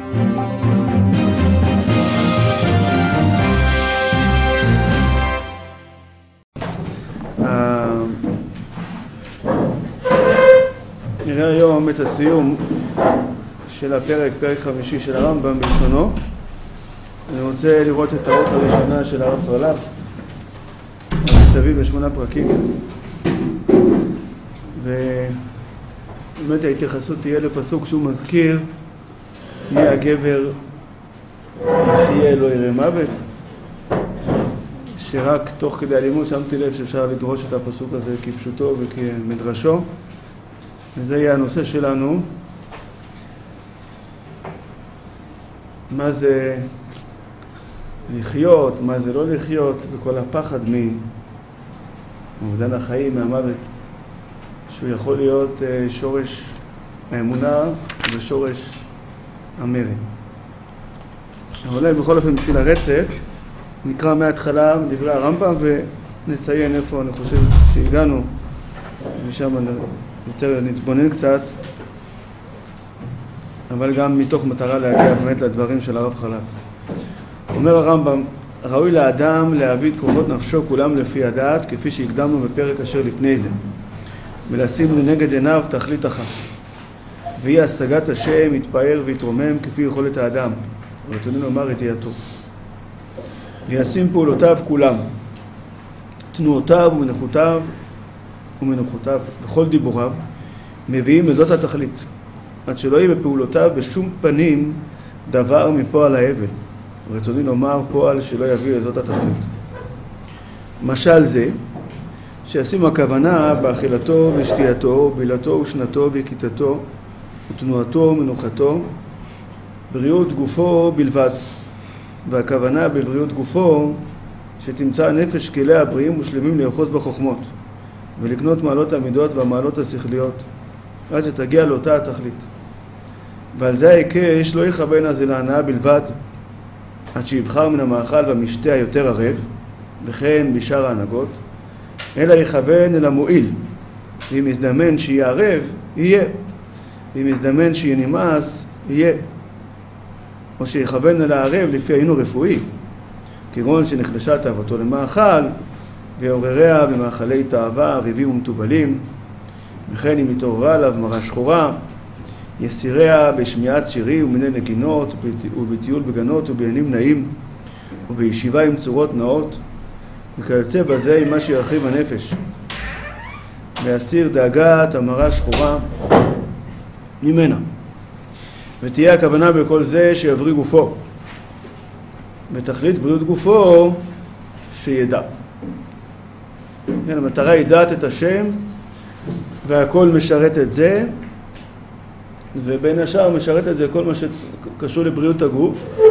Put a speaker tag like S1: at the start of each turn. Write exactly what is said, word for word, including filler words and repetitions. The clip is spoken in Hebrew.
S1: נראה היום את הסיום של הפרק, פרק חמישי של הרמב"ם בלשונו. אני רוצה לראות את האות הראשונה של הרב חרל"פ, מסביב לשמונה פרקים. ובאמת ההתייחסות תהיה לפסוק שהוא מזכיר, יהיה הגבר יחיה לא יראה מוות, שרק תוך כדי הלימוד שמתי לב שאפשר לדרוש את הפסוק הזה כפשוטו וכמדרשו. וזה יהיה הנושא שלנו. מה זה לחיות, מה זה לא לחיות, וכל הפחד מאובדן החיים, מהמוות, שהוא יכול להיות שורש האמונה ושורש המרד. אבל אולי בכל אופן בשביל הרצף נקרא מההתחלה מדברי הרמב"ם ונציין איפה אני חושב שהגענו, ושם יותר נתבונן קצת, אבל גם מתוך מטרה להגיע באמת לדברים של הרב חרל"פ. אומר הרמב"ם, ראוי לאדם להביא את כוחות נפשו כולם לפי הדעת, כפי שהקדמנו בפרק אשר לפני זה, ולשים לנגד עיניו תכלית אחת, והיא השגת השם, יתפאר ויתרומם כפי יכולת האדם, ורצוני לומר ידיעתו, וישים פעולותיו כולם, תנועותיו ומנחותיו ומנוחותיו וכל דיבוריו, מביאים לזאת התכלית, עד שלא יהיה בפעולותיו בשום פנים דבר מפועל האבל, ורצוני לומר פועל שלא יביא לזאת התכלית. משל זה שישים הכוונה באכילתו ושתייתו, בילתו ושנתו וכיתתו ותנועתו ומנוחתו, בריאות גופו בלבד, והכוונה בבריאות גופו שתמצא נפש כליה בריאים ושלמים לאחוז בחוכמות ולקנות מעלות המידות והמעלות השכליות עד שתגיע לאותה התכלית. ועל זה ההיקש לא יכוון אז אל ההנאה בלבד עד שיבחר מן המאכל והמשתה היותר ערב וכן בשאר ההנהגות, אלא יכוון אל המועיל, ואם יזדמן שיהיה ערב יהיה, ואם יזדמן שיהיה נמאס יהיה, או שיכוון אל הערב לפי העין הרפואי, כגון שנחלשה תאוותו למאכל ועורריה במאכלי תאווה ריבים ומטובלים, וכן אם התעוררה עליו מרה שחורה, יסיריה בשמיעת שירי ומיני נגינות ובטיול בגנות ובעניינים נעים ובישיבה עם צורות נאות, וכיוצא בזה עם מה שירחיב הנפש, להסיר דאגת המרה שחורה ממנה. ותהיה הכוונה בכל זה שיבריא גופו, ותכלית בריאות גופו שידע. כן, המטרה היא דעת את השם, והכל משרת את זה, ובין השאר משרת את זה כל מה שקשור לבריאות הגוף.